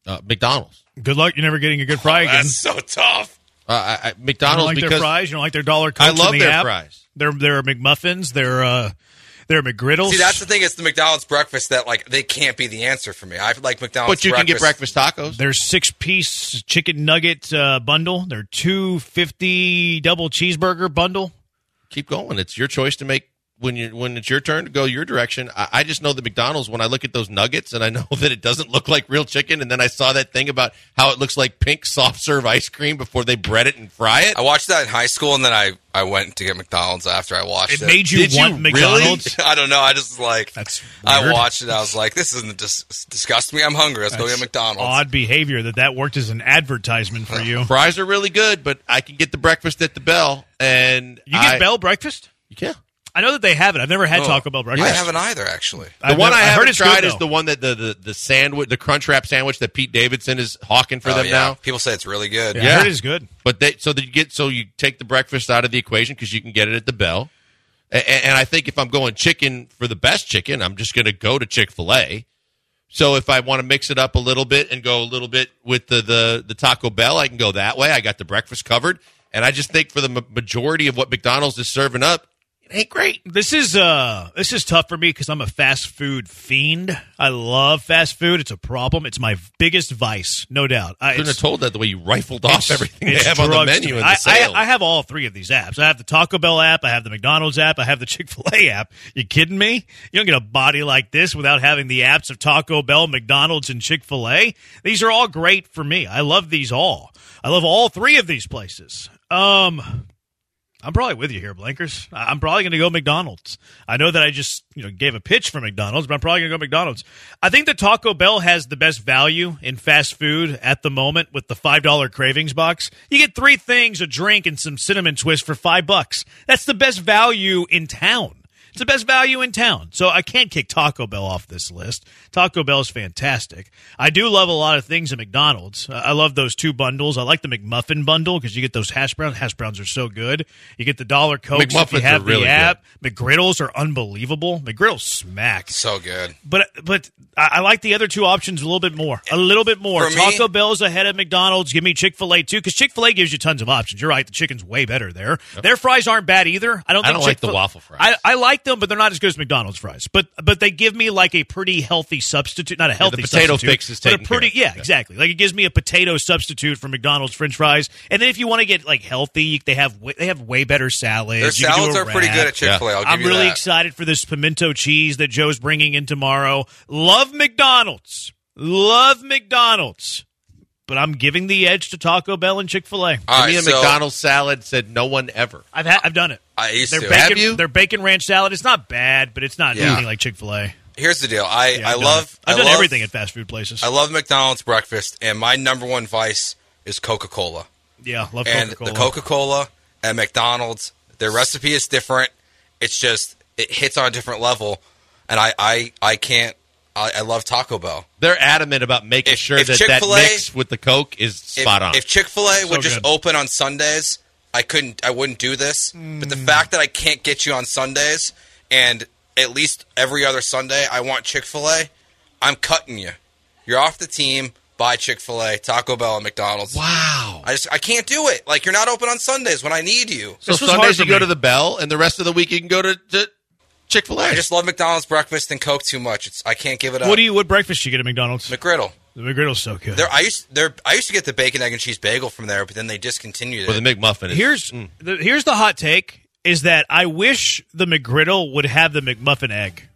Uh, McDonald's. Good luck. You're never getting a good fry again. That's so tough. Uh, I, I, You don't McDonald's like because their fries? You don't like their dollar I Cokes love in the their app? fries. They're, they're McMuffins. They're, uh, they're McGriddles. See, that's the thing. It's the McDonald's breakfast that like they can't be the answer for me. I like McDonald's. But you breakfast. can get breakfast tacos. Their six-piece chicken nugget uh, bundle. Their two fifty double cheeseburger bundle. Keep going. It's your choice to make when you when it's your turn to go your direction. I, I just know that McDonald's, when I look at those nuggets and I know that it doesn't look like real chicken, and then I saw that thing about how it looks like pink soft serve ice cream before they bread it and fry it. I watched that in high school, and then I, I went to get McDonald's after I watched It it. made you Did you want really? McDonald's. I don't know. I just like That's I weird. watched it. I was like, this isn't dis- disgust me. I'm hungry. Let's go That's get McDonald's. Odd behavior that that worked as an advertisement for you. Fries are really good, but I can get the breakfast at the Bell, and You get I, Bell breakfast? You can. I know that they have it. I've never had Oh, Taco Bell I breakfast. haven't either, actually. The I've one never- I I heard haven't it's good, tried is though. the one that the the, the sandwich, the Crunchwrap sandwich that Pete Davidson is hawking for Oh, them yeah. now. People say it's really good. Yeah, Yeah. I heard it's good. But they so that you get so you take the breakfast out of the equation because you can get it at the Bell. And, and I think if I'm going chicken for the best chicken, I'm just going to go to Chick-fil-A. So if I want to mix it up a little bit and go a little bit with the, the, the Taco Bell, I can go that way. I got the breakfast covered. And I just think for the ma- majority of what McDonald's is serving up, it ain't great. This is uh this is tough for me because I'm a fast food fiend. I love fast food. It's a problem. It's my biggest vice, no doubt. I Couldn't have it's- told that the way you rifled off It's- everything they it's have on the drugs menu to and me. the I, sales. I, I have all three of these apps. I have the Taco Bell app. I have the McDonald's app. I have the Chick-fil-A app. You kidding me? You don't get a body like this without having the apps of Taco Bell, McDonald's, and Chick-fil-A. These are all great for me. I love these all. I love all three of these places. Um... I'm probably with you here, Blankers. I'm probably going to go McDonald's. I know that I just you know gave a pitch for McDonald's, but I'm probably going to go McDonald's. I think that Taco Bell has the best value in fast food at the moment with the five dollar Cravings box. You get three things, a drink, and some cinnamon twist for five bucks. That's the best value in town. It's the best value in town. So I can't kick Taco Bell off this list. Taco Bell is fantastic. I do love a lot of things at McDonald's. Uh, I love those two bundles. I like the McMuffin bundle because you get those hash browns. Hash browns are so good. You get the dollar Cokes if you McMuffins have are really the app. McGriddles are unbelievable. McGriddles smack. So good. But but I, I like the other two options a little bit more. A little bit more. For me- Taco Bell's ahead of McDonald's. Give me Chick-fil-A too, because Chick-fil-A gives you tons of options. You're right. The chicken's way better there. Their fries aren't bad either. I don't. I Think don't like the Chick-fil- waffle fries. I, I like them, but they're not as good as McDonald's fries. But but they give me like a pretty healthy substitute. Not a healthy the potato substitute, fix is but a taken pretty care yeah, of. Yeah. exactly. Like it gives me a potato substitute for McDonald's French fries. And then if you want to get like healthy, they have way, they have way better salads. Their You can do salads a are pretty wrap. good at Chick-fil-A. I'll give I'm you really that. excited for this pimento cheese that Joe's bringing in tomorrow. Love McDonald's. Love McDonald's. But I'm giving the edge to Taco Bell and Chick-fil-A. All Give right, me a so McDonald's salad, said no one ever. I've ha- I've done it. I used Their to. bacon, Have you? Their bacon ranch salad. It's not bad, but it's not Yeah. anything like Chick-fil-A. Here's the deal. I, Yeah, I I've done love. it. I've I done love, everything at fast food places. I love McDonald's breakfast, and my number one vice is Coca-Cola. yeah, love And Coca-Cola. the Coca-Cola at McDonald's, their recipe is different. It's just it hits on a different level, and I I, I can't. I, I love Taco Bell. They're adamant about making If- sure if that that Chick-fil-A mix with the Coke is spot if, on. If Chick-fil-A So would just good. open on Sundays, I couldn't. I wouldn't do this. But the fact that I can't get you on Sundays, and at least every other Sunday, I want Chick-fil-A. I'm cutting you. You're off the team. Buy Chick-fil-A, Taco Bell, and McDonald's. wow. I just I can't do it. Like you're not open on Sundays when I need you. So This was hard Sundays for you go me. to the Bell, and the rest of the week you can go to, to Chick-fil-A. I just love McDonald's breakfast and Coke too much. It's I can't give it up. What do you? What breakfast you get at McDonald's? McGriddle. The McGriddle's so good. There, I used there. I used to get the bacon, egg, and cheese bagel from there, but then they discontinued Or it. the McMuffin. Is, Here's mm. the, here's the hot take: is that I wish the McGriddle would have the McMuffin egg.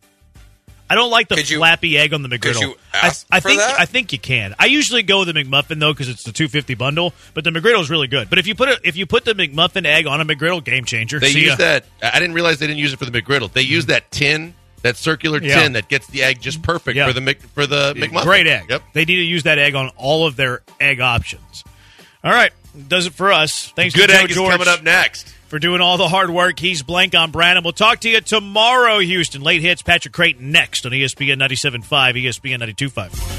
I don't like the Could you- flappy egg on the McGriddle. you ask I, I for think that? I think you can. I usually go with the McMuffin though because it's the two fifty bundle, but the McGriddle is really good. But if you put it, if you put the McMuffin egg on a McGriddle, game changer. They See use ya. that. I didn't realize they didn't use it for the McGriddle. They use that tin, that circular Yeah. tin that gets the egg just perfect Yeah. for the Mc, for the McMuffin. Great egg. Yep. They need to use that egg on all of their egg options. All right, does it for us. Thanks Good to Joe egg is George coming up next. for doing all the hard work. He's Blank on Branham. We'll talk to you tomorrow, Houston. Late hits, Patrick Creighton next on E S P N ninety-seven point five, E S P N ninety-two point five.